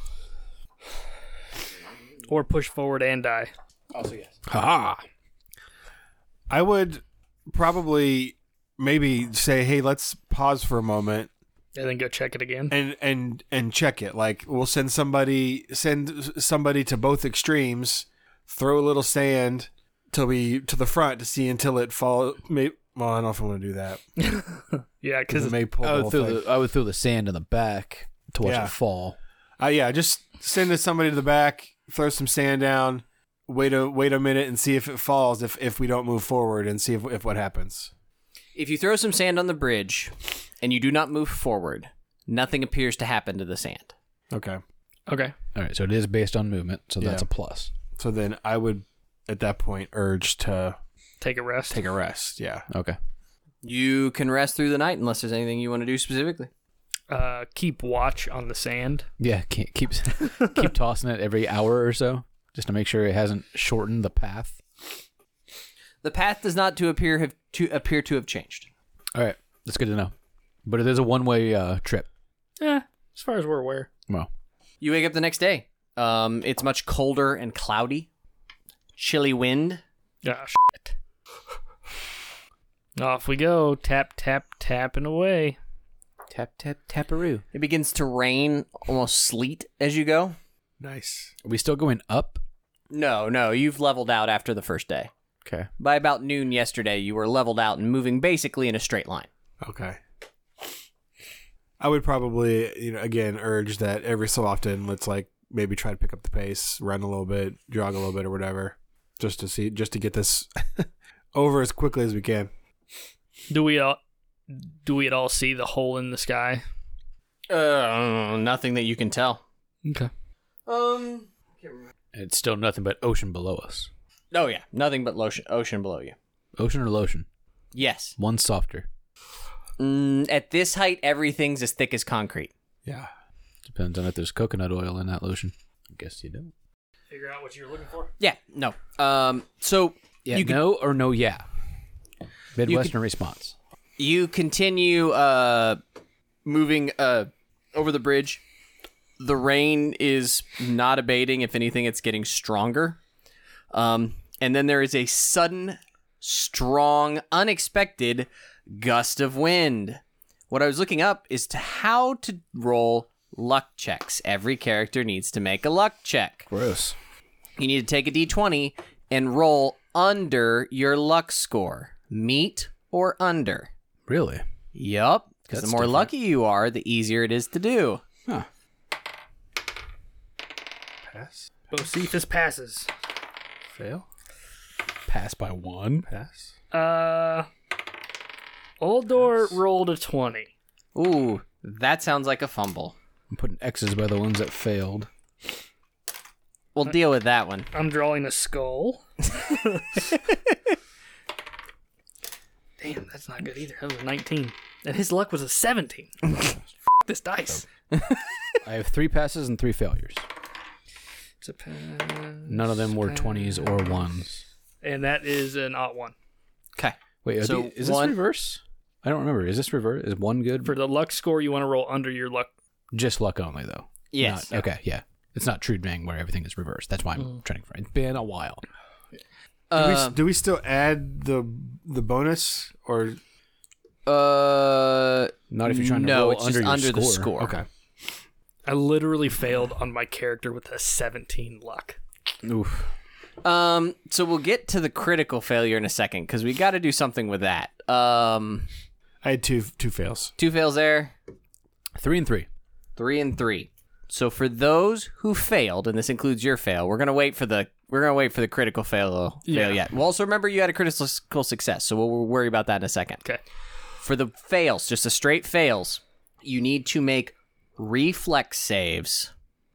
Or push forward and die.
Also, yes.
Ha!
I would probably maybe say, hey, let's pause for a moment
And then go check it again.
and and and check it. Like we'll send somebody send somebody to both extremes, throw a little sand till we to the front to see until it fall. May, well, I don't know if I want to do that
Yeah,
because
because
it may pull
I
the
would
whole
throw
thing.
the I would throw the sand in the back to watch
Yeah.
it fall.
Uh, yeah, just send somebody to the back, throw some sand down, wait a wait a minute and see if it falls. If if we don't move forward and see if if what happens.
If you throw some sand on the bridge and you do not move forward, nothing appears to happen to the sand.
Okay.
okay.
All right, so it is based on movement, so that's
Yeah.
a plus.
So then I would at that point urge to
Take a rest.
take a rest. Yeah.
Okay.
You can rest through the night unless there's anything you want to do specifically.
Uh, keep watch on the sand.
Yeah, keep keep, keep tossing it every hour or so, just to make sure it hasn't shortened the path.
The path does not to appear have to appear to have changed.
All right, that's good to know. But it is a one-way uh, trip.
Eh, as far as we're aware.
Well,
You wake up the next day. Um, it's much colder and cloudy. Chilly wind.
Ah, shit. Off we go. Tap, tap, tapping away.
Tap, tap, taparoo. It begins to rain, almost sleet as you go.
Nice.
are we still going up?
No, no, you've leveled out after the first day.
Okay.
By about noon yesterday, you were leveled out and moving basically in a straight line.
Okay. I would probably, you know, again urge that every so often let's like maybe try to pick up the pace, run a little bit, jog a little bit or whatever, just to see just to get this over as quickly as we can.
Do we all do we at all see the hole in the sky?
Uh, nothing that you can tell.
Okay.
Um.
It's still nothing but ocean below us.
Oh yeah, nothing but lotion, ocean below you.
Ocean or lotion?
Yes.
One softer.
Mm, at this height, everything's as thick as concrete.
Yeah.
Depends on if there's coconut oil in that lotion. I guess you don't.
Figure out what you're looking for.
Yeah, no. Um, so
Yeah,
you can,
no or no yeah. Midwestern response.
you continue uh, moving uh, over the bridge. The rain is not abating. If anything, it's getting stronger. Um, and then there is a sudden, strong, unexpected gust of wind. What I was looking up is to how to roll luck checks. Every character needs to make a luck check.
Gross.
You need to take a d twenty and roll under your luck score. Meet or under.
Really?
Yup. Because the
That's
more
different.
lucky you are, the easier it is to do.
Huh.
Pass.
Bocephus passes.
Fail.
Pass by one.
Pass.
Uh, Oldor rolled a twenty.
Ooh, that sounds like a fumble.
I'm putting X's by the ones that failed.
We'll deal with that one.
I'm drawing a skull. Damn, that's not good either. That was a nineteen. And his luck was a seventeen. F- this dice.
I have three passes and three failures.
It's a pass,
None of them were
pass.
twenties or ones.
And that is an odd one.
Okay.
Wait, are
So
the- is
one-
this reverse? I don't remember. Is this reverse? Is one good?
For the luck score, you want to roll under your luck.
Just luck only, though.
Yes.
Not- okay, yeah. It's not True Dang where everything is reversed. That's why I'm trying to. It's been a while.
Do,
Uh,
we, do we still add the the bonus or
uh,
Not if you're trying to
no,
roll
it's
under
just
your
under the
score.
score.
okay?
I literally failed on my character with a seventeen luck.
Oof.
Um, so we'll get to the critical failure in a second because we got to do something with that. Um,
I had two two fails.
two fails there,
Three and three.
three and three. So for those who failed, and this includes your fail, we're gonna wait for the we're gonna wait for the critical fail.
Yeah.
Fail yet. Well, also remember you had a critical success, so we'll, we'll worry about that in a second.
Okay.
For the fails, just the straight fails, you need to make reflex saves.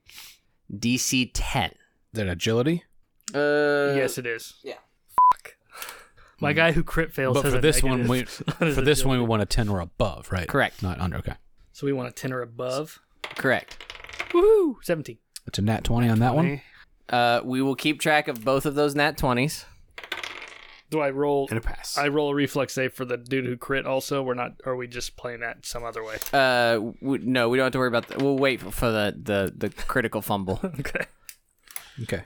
D C ten.
Is that agility?
Uh,
Yes, it is.
yeah.
Fuck. My guy who crit fails
But
has
for
a
this one,
negative
we
on his
for this one we
agility.
want a ten or above, right?
Correct.
Not under. Okay.
So we want a ten or above.
Correct.
Woohoo! seventeen.
It's a nat twenty on that one.
Uh, we will keep track of both of those nat twenties.
Do I roll?
And a pass.
I roll a reflex save for the dude who crit. Also, we're not. Or are we just playing that some other way?
Uh, w- no, we don't have to worry about that. We'll wait for the, the, the critical fumble.
Okay.
Okay.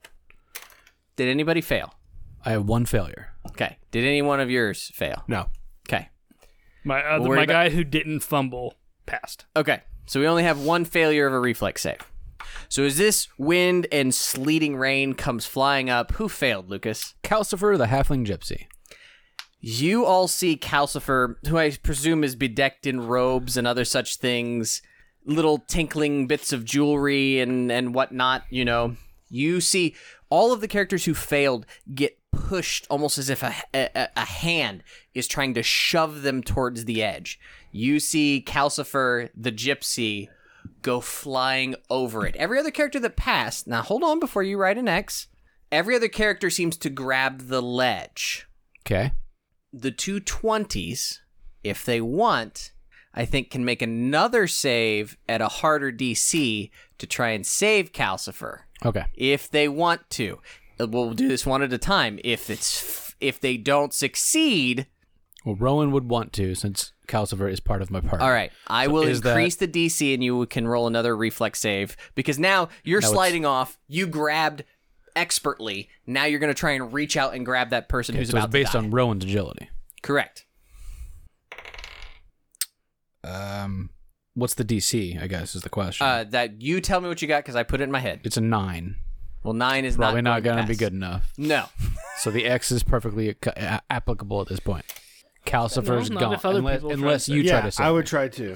Did anybody fail?
I have one failure.
Okay. Did any one of yours fail?
no.
Okay.
My uh,
We'll worry
my
about-
guy who didn't fumble passed.
Okay. So we only have one failure of a reflex save. So as this wind and sleeting rain comes flying up, who failed, Lucas?
Calcifer, the halfling gypsy.
You all see Calcifer, who I presume is bedecked in robes and other such things, little tinkling bits of jewelry and, and whatnot, you know. You see all of the characters who failed get pushed almost as if a, a, a hand is trying to shove them towards the edge. You see Calcifer, the gypsy, go flying over it. Every other character that passed, now hold on before you write an X, every other character seems to grab the ledge.
Okay.
The two twenties, if they want, I think can make another save at a harder D C to try and save Calcifer.
Okay.
If they want to. We'll do this one at a time. If it's if they don't succeed,
Well, Rowan would want to since Calcifer is part of my party.
all right, I
So
will
is that-
increase the D C and you can roll another reflex save because now you're
Now it's-
sliding off. You grabbed expertly. Now you're going to try and reach out and grab that person
Okay,
who's
so
about
it's based
to die.
on Rowan's agility.
Correct.
Um, what's the D C? I guess is the question.
Uh, that you tell me what you got because I put it in my head.
it's a nine.
Well, nine is
Probably
not
not going to be
pass.
good enough.
No.
So the X is perfectly a- a- applicable at this point. Calcifer's
No, not
gone
if other
unless,
people try
unless
to
you
say-
try
yeah,
to say
I would try to.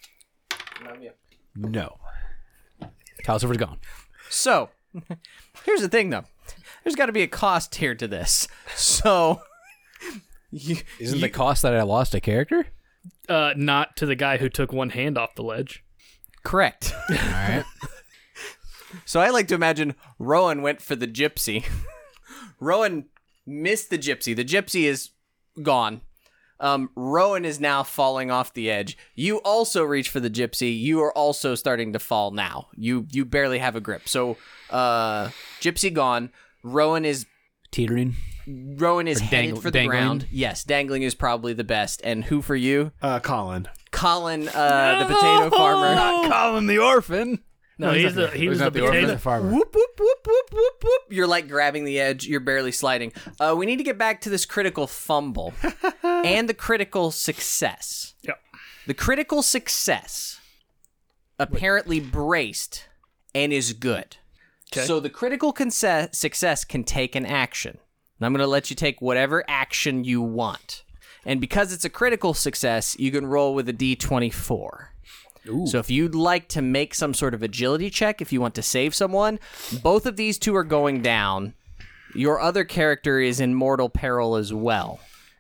No.
Calcifer's gone.
So, here's the thing, though. There's got to be a cost here to this. So, you,
Isn't the cost that I lost a character?
Uh, not to the guy who took one hand off the ledge.
correct.
All right.
So I like to imagine Rowan went for the gypsy. Rowan missed the gypsy. The gypsy is gone. Um, Rowan is now falling off the edge. You also reach for the gypsy. You are also starting to fall now. You you barely have a grip. So, uh, gypsy gone. Rowan is
Teetering.
Rowan is
Or
headed
dangl-
for the
dangling?
ground. Yes, dangling is probably the best. And who for you?
Uh, Colin.
Colin, uh, the potato farmer.
Not Colin the orphan.
No, he's the he was the
not the orphan,
potato.
the farmer.
Whoop, whoop, whoop, whoop, whoop, whoop. You're like grabbing the edge. You're barely sliding. Uh, we need to get back to this critical fumble and the critical success.
Yep.
The critical success apparently braced and is good.
Okay.
So the critical conse- success can take an action. And I'm going to let you take whatever action you want. And because it's a critical success, you can roll with a d twenty-four.
Ooh.
So if you'd like to make some sort of agility check, if you want to save someone, both of these two are going down. Your other character is in mortal peril as well.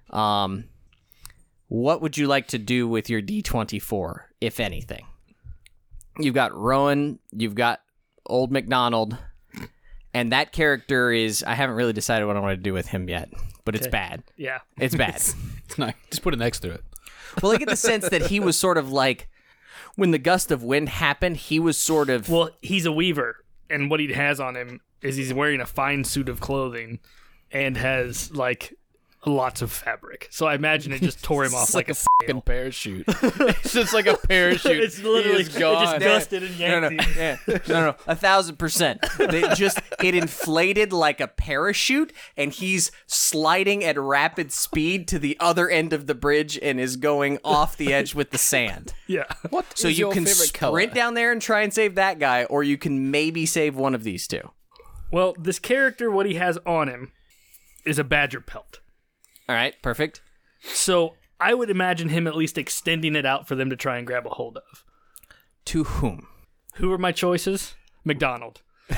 Um, what would you like to do with your d twenty-four, if anything? You've got Rowan, you've got Old MacDonald, and that character is... I haven't really decided what I want to do with him yet, but it's
Okay.
bad.
Yeah.
It's bad.
It's not, just put an X through it.
Well, I get the sense that he was sort of like... When the gust of wind happened, he was sort of...
Well, he's a weaver, and what he has on him is he's wearing a fine suit of clothing and has like lots of fabric. So I imagine it just tore him off
It's
like,
like,
a
a fucking parachute. It's just like a parachute.
It's literally
He is gone.
it just dusted and
No,
yanked
no,
him.
yeah. no, no, a thousand percent. They just it inflated like a parachute, and he's sliding at rapid speed to the other end of the bridge and is going off the edge with the sand.
Yeah.
What
So
is
you
your
can
favorite
sprint
color?
down there and try and save that guy, or you can maybe save one of these two.
Well, this character, what he has on him is a badger pelt.
All right, perfect.
So I would imagine him at least extending it out for them to try and grab a hold of.
To whom?
Who are my choices? McDonald.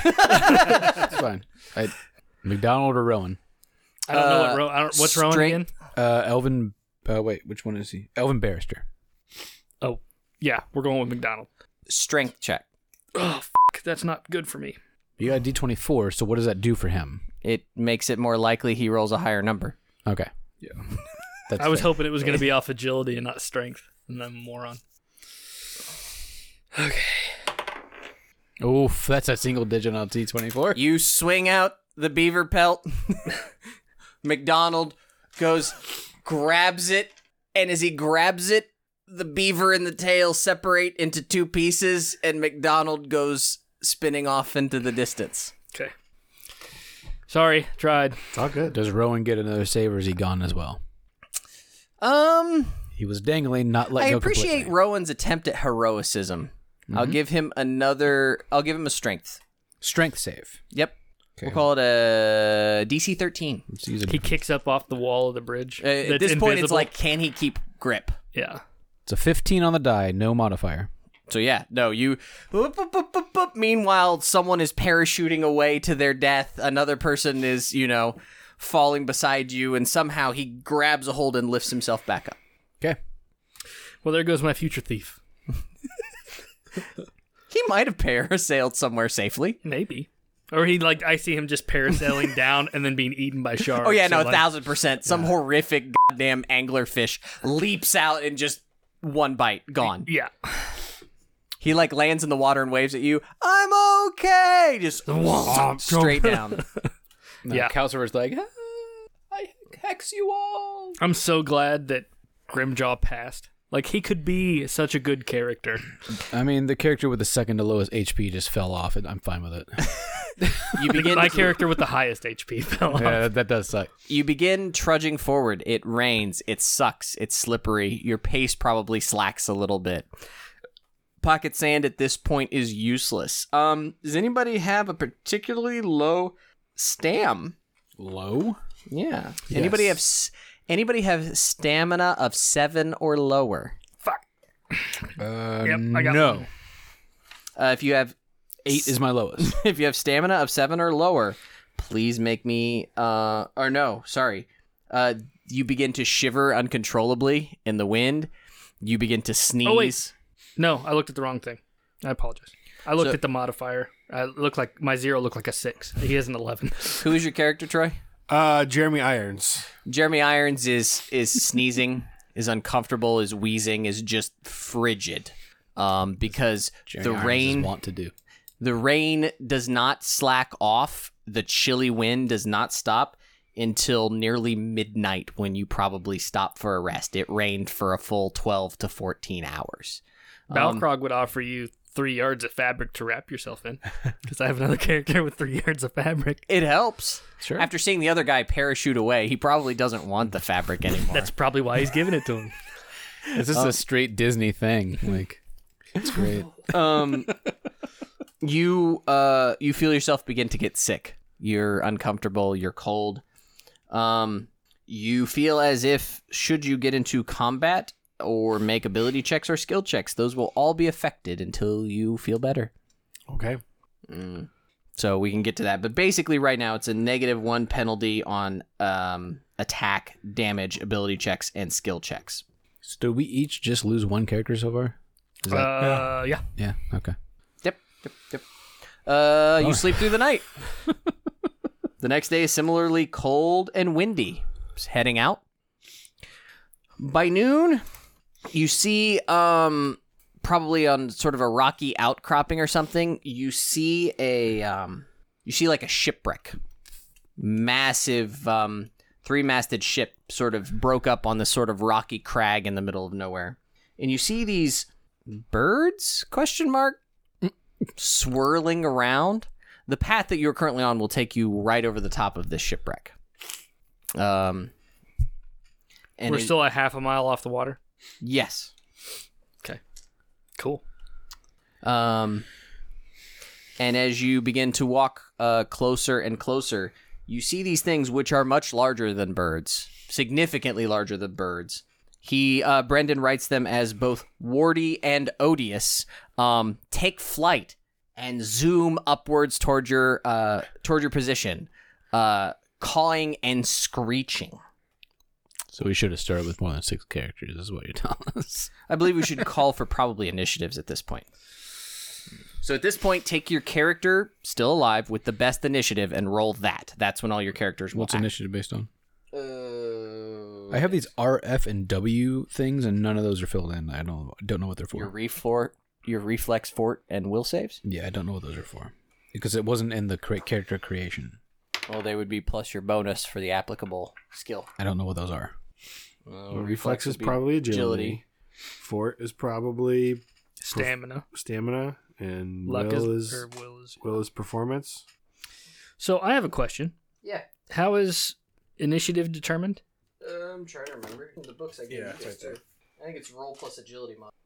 It's fine. I, McDonald or Rowan?
I don't know what
Uh,
Ro- I don't, what's Rowan
straight-
again?
Uh, Elvin. Uh, wait, which one is he? Elvin Barrister.
Oh, yeah, we're going with McDonald.
Strength check.
Oh, f- that's not good for me.
You got a D twenty-four, so what does that do for him?
It makes it more likely he rolls a higher number.
Okay. Yeah. That's
I was
fair.
hoping it was going to be off agility and not strength, and I'm a moron.
Oof, that's a single digit on D twenty-four.
You swing out the beaver pelt. McDonald goes, grabs it, and as he grabs it, the beaver and the tail separate into two pieces, and McDonald goes spinning off into the distance.
Okay. Sorry, tried.
It's all good.
Does Rowan get another save, or is he gone as well?
Um,
He was dangling, not let
I
go
appreciate
completely.
Rowan's attempt at heroicism. I'll give him another. I'll give him a strength.
Strength save.
Yep.
Okay.
We'll call it a D C thirteen.
Let's use a,
He kicks up off the wall of the bridge.
Uh, at
that's
this point, it's
invisible.
like, can he keep grip?
Yeah.
it's a fifteen on the die, no modifier.
So yeah, no, you. Boop, boop, boop, boop, boop. Meanwhile, someone is parachuting away to their death. Another person is, you know, falling beside you, and somehow he grabs a hold and lifts himself back up.
Okay.
Well, there goes my future thief.
He might have parasailed somewhere safely.
Maybe. Or he, like, I see him just parasailing down and then being eaten by sharks.
Oh yeah, no,
So,
a
like,
thousand percent. Some horrific goddamn anglerfish leaps out and just one bite gone.
Yeah.
He like lands in the water and waves at you. I'm okay. Just straight down.
No,
Yeah.
Calcifer's like, ah, I hex you all.
I'm so glad that Grimjaw passed. Like, he could be such a good character.
I mean, the character with the second to lowest H P just fell off, and I'm fine with it.
You begin.
My character with the highest H P fell off.
Yeah, that, that does suck.
You begin trudging forward. It rains. It sucks. It's slippery. Your pace probably slacks a little bit. Pocket sand at this point is useless. Um, does anybody have a particularly low stam?
Low?
Yeah. Anybody have s- anybody have stamina of seven or lower?
Fuck.
Uh,
Yep, I got
no.
one.
Uh, if you have
Eight is my lowest.
if you have stamina of seven or lower, please make me uh or no, sorry. Uh you begin to shiver uncontrollably in the wind. You begin to sneeze.
Oh, wait. No, I looked at the wrong thing. I apologize. I looked
So-
at the modifier. I looked like my zero looked like a six. He has an eleven.
Who is your character, Troy?
Uh, Jeremy Irons.
Jeremy Irons is is sneezing is uncomfortable, is wheezing, is just frigid. Um, because
Jeremy
the
Irons is
rain,
want to do.
the rain does not slack off. The chilly wind does not stop until nearly midnight, when you probably stop for a rest. It rained for a full twelve to fourteen hours. Um,
Balkrog would offer you three yards of fabric to wrap yourself in, because I have another character with three yards of fabric.
It helps.
Sure.
After seeing the other guy parachute away, he probably doesn't want the fabric anymore.
That's probably why he's giving it to him.
It's just a straight Disney thing. Like, it's great.
um, you uh, you feel yourself begin to get sick. You're uncomfortable. You're cold. Um, you feel as if, should you get into combat or make ability checks or skill checks, those will all be affected until you feel better.
Okay.
Mm. So we can get to that. But basically right now it's a negative one penalty on um, attack, damage, ability checks, and skill checks.
So do we each just lose one character so far? Is that,
Uh, yeah.
yeah, okay.
Yep, yep, yep. Uh, you sleep through the night. The next day is similarly cold and windy. Just heading out. By noon, you see, um, probably on sort of a rocky outcropping or something, you see a, um, you see like a shipwreck. Massive, um, three-masted ship sort of broke up on this sort of rocky crag in the middle of nowhere. And you see these birds, question mark, swirling around. The path that you're currently on will take you right over the top of this shipwreck. Um, and
We're
it-
still a half a mile off the water.
yes.
Okay. Cool.
Um, and as you begin to walk uh, closer and closer, you see these things which are much larger than birds, significantly larger than birds. He, uh, Brendan writes them as both warty and odious. Um, take flight and zoom upwards toward your uh, toward your position, uh, cawing and screeching.
So we should have started with more than six characters, is what you're telling us.
I believe we should call for probably initiatives at this point. So at this point, take your character still alive with the best initiative and roll that. That's when all your characters will
What's
act.
initiative based on?
Uh,
I have these R, F, and W things, and none of those are filled in. I don't don't know what they're for.
your refor- your reflex, fort, and will saves.
Yeah, I don't know what those are for. Because it wasn't in the cre- character creation.
Well, they would be plus your bonus for the applicable skill.
I don't know what those are.
Uh,
Well, reflex is
would be
probably agility. Fort is probably
Stamina.
stamina, and
Luck
will
is,
is,
or will is.
will is performance.
So I have a question.
Yeah.
How is initiative determined?
Uh, I'm trying to remember. In the books I gave
Yeah,
you
it's
guys
right there.
too. I think it's roll plus agility mod.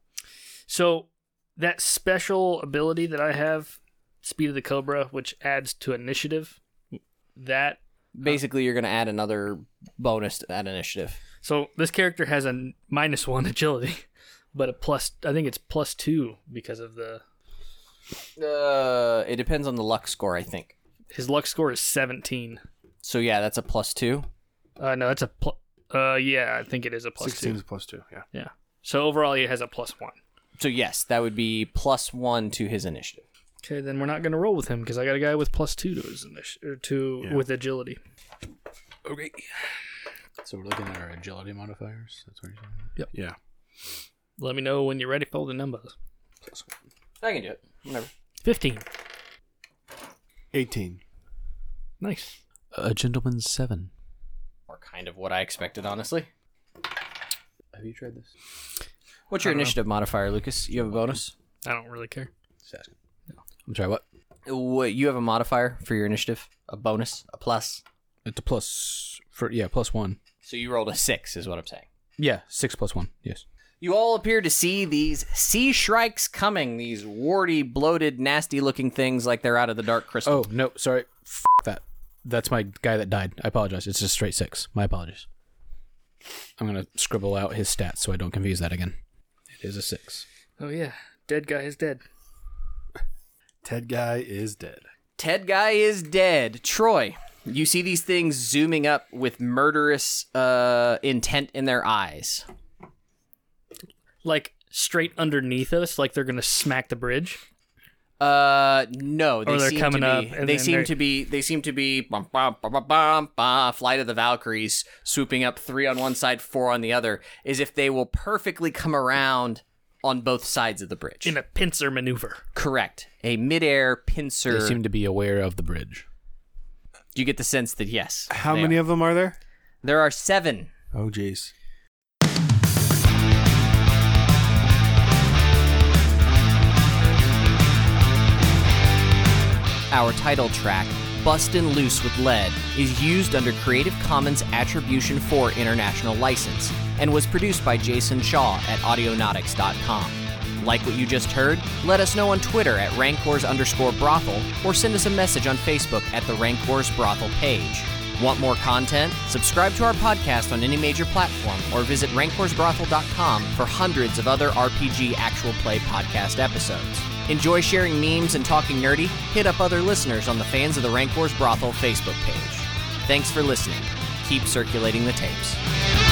So that special ability that I have, Speed of the Cobra, which adds to initiative, that
Basically, you're going to add another bonus to that initiative.
so this character has a n- minus one agility, but a plus. I think it's plus two because of the
Uh, it depends on the luck score, I think.
his luck score is seventeen.
So yeah, that's a plus two.
Uh, no, that's a pl- uh, yeah, I think it is a plus
Sixteen
two.
is plus two. Yeah.
Yeah. So overall, he has a plus one.
So yes, that would be plus one to his initiative.
Okay, then we're not going to roll with him because I got a guy with plus two to his initi- or to
Yeah.
with agility.
Okay. So we're looking at our agility modifiers. That's what you're saying?
Yeah.
Let me know when you're ready for the numbers.
I can do it. Whatever.
Fifteen.
Eighteen.
Nice.
A gentleman's seven.
Or kind of what I expected, honestly.
Have you tried this?
What's your
I don't know.
initiative modifier, Lucas? You have a bonus?
I don't really care.
Just asking. I'm sorry, what?
What, you have a modifier for your initiative? A bonus? A plus?
It's a plus for yeah, plus one.
So you rolled a six, is what I'm saying.
Yeah, six plus one. Yes.
You all appear to see these sea shrikes coming, these warty, bloated, nasty-looking things like they're out of the Dark Crystal.
Oh no, sorry. F- that. That's my guy that died. I apologize. It's just straight six. My apologies. I'm gonna scribble out his stats so I don't confuse that again. It is a six.
Oh yeah, dead guy is dead.
Ted guy is dead.
Ted Guy is dead. Troy, you see these things zooming up with murderous uh, intent in their eyes.
Like straight underneath us, like they're gonna smack the bridge.
Uh, no, they
Or they're
seem
coming
to
up,
be.
and
They
then
seem
they're-
to be. They seem to be. Bum, bum, bum, bum, bum, bum, Flight of the Valkyries, swooping up three on one side, four on the other. Is if they will perfectly come around on both sides of the bridge.
In a pincer maneuver.
Correct, a midair pincer.
They seem to be aware of the bridge.
You get the sense that yes.
How
they
many
are.
of them are there?
There are seven.
Oh, jeez.
Our title track, Bustin' Loose with Lead, is used under Creative Commons Attribution four International License and was produced by Jason Shaw at audionautics dot com. Like what you just heard? Let us know on Twitter at Rancors underscore brothel or send us a message on Facebook at the Rancors Brothel page. Want more content? Subscribe to our podcast on any major platform or visit rancors brothel dot com for hundreds of other R P G actual play podcast episodes. Enjoy sharing memes and talking nerdy? Hit up other listeners on the Fans of the Rancors Brothel Facebook page. Thanks for listening. Keep circulating the tapes.